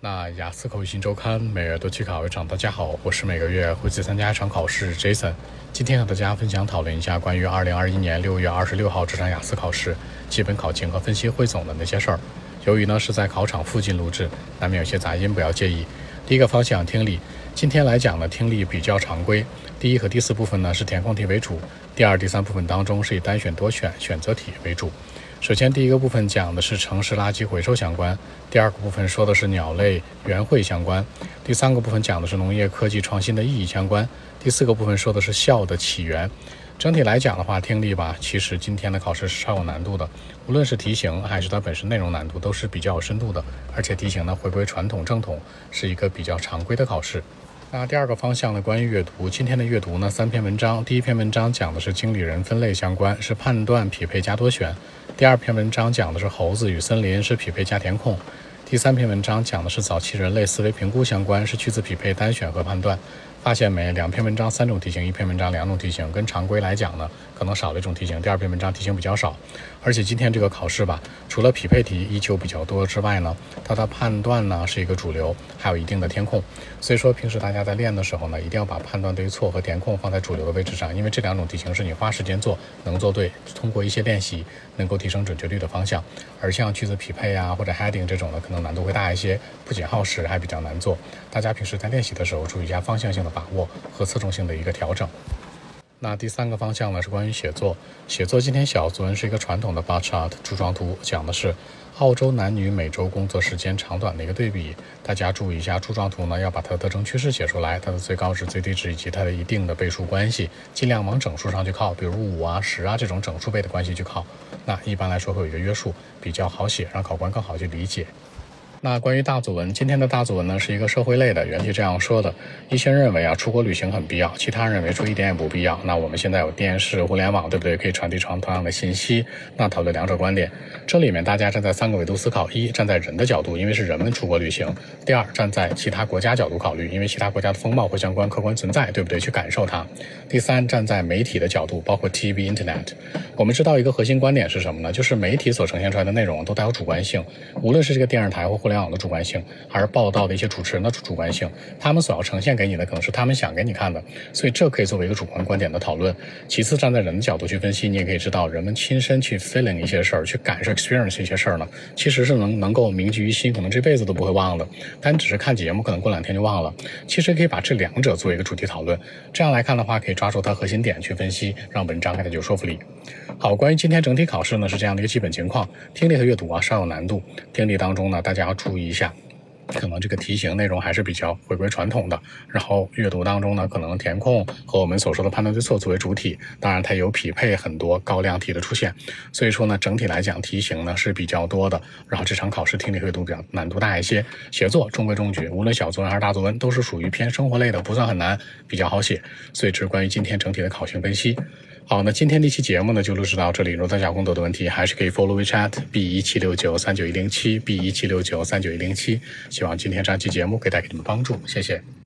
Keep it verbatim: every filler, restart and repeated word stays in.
那雅思口语新周刊每月都去考一场，大家好，我是每个月会去参加一场考试 Jason。今天和大家分享讨论一下关于二零二一年六月二十六号这场雅思考试基本考情和分析汇总的那些事儿。由于呢是在考场附近录制，难免有些杂音，不要介意。第一个方向听力，今天来讲呢听力比较常规，第一和第四部分呢是填空题为主，第二、第三部分当中是以单选多选选择题为主。首先第一个部分讲的是城市垃圾回收相关，第二个部分说的是鸟类园卉相关，第三个部分讲的是农业科技创新的意义相关，第四个部分说的是笑的起源。整体来讲的话，听力吧，其实今天的考试是稍有难度的，无论是题型还是它本身内容难度都是比较有深度的，而且题型呢回归传统正统，是一个比较常规的考试。那第二个方向呢，关于阅读，今天的阅读呢三篇文章，第一篇文章讲的是经理人分类相关，是判断匹配加多选，第二篇文章讲的是猴子与森林，是匹配加填空，第三篇文章讲的是早期人类思维评估相关，是句子匹配单选和判断。发现没，两篇文章三种题型，一篇文章两种题型，跟常规来讲呢可能少了一种题型，第二篇文章题型比较少，而且今天这个考试吧，除了匹配题依旧比较多之外呢，它的判断呢是一个主流，还有一定的填空，所以说平时大家在练的时候呢，一定要把判断对错和填空放在主流的位置上，因为这两种题型是你花时间做能做对，通过一些练习能够提升准确率的方向，而像句子匹配啊或者 heading 这种的可能难度会大一些，不仅耗时还比较难做，大家平时在练习的时候注意一下方向性的把握和侧重性的一个调整。那第三个方向呢是关于写作，写作今天小作文是一个传统的 bar chart 柱状图，讲的是澳洲男女每周工作时间长短的一个对比，大家注意一下柱状图呢要把它的特征趋势写出来，它的最高值最低值以及它的一定的倍数关系，尽量往整数上去靠，比如五啊十啊这种整数倍的关系去靠，那一般来说会有一个约束，比较好写，让考官更好去理解。那关于大作文，今天的大作文呢是一个社会类的，原题这样说的，一些人认为啊出国旅行很必要，其他人认为出一点也不必要，那我们现在有电视互联网对不对，可以传递成同样的信息，那讨论两者观点，这里面大家站在三个维度思考，一站在人的角度，因为是人们出国旅行，第二站在其他国家角度考虑，因为其他国家的风貌或相关客观存在对不对，去感受它，第三站在媒体的角度，包括 T V Internet。 我们知道一个核心观点是什么呢，就是媒体所呈现出来的内容都带有主观性，无论是这个电视台或互联网的主观性，还是报道的一些主持人的主观性，他们所要呈现给你的可能是他们想给你看的，所以这可以作为一个主观观点的讨论。其次站在人的角度去分析，你也可以知道人们亲身去 feeling 一些事儿，去感受 experience 一些事儿呢，其实是能能够铭记于心，可能这辈子都不会忘的，但只是看节目可能过两天就忘了，其实可以把这两者做一个主题讨论，这样来看的话可以抓住它核心点去分析，让文章更加有说服力。好，关于今天整体考试呢是这样的一个基本情况，听力和阅读啊稍有难度，听力当中呢大家要注意一下，可能这个题型内容还是比较回归传统的，然后阅读当中呢可能填空和我们所说的判断对错作为主体，当然它有匹配很多高量题的出现，所以说呢整体来讲题型呢是比较多的，然后这场考试听力阅读比较难度大一些，写作中规中矩，无论小作文还是大作文都是属于偏生活类的，不算很难，比较好写，所以这是关于今天整体的考情分析。好，那今天这期节目呢就录制到这里，如果大家有更多的问题还是可以 follow WeChat B 一七六九三九一零七 B 一七六九三九一零七，希望今天这期节目可以带给你们帮助，谢谢。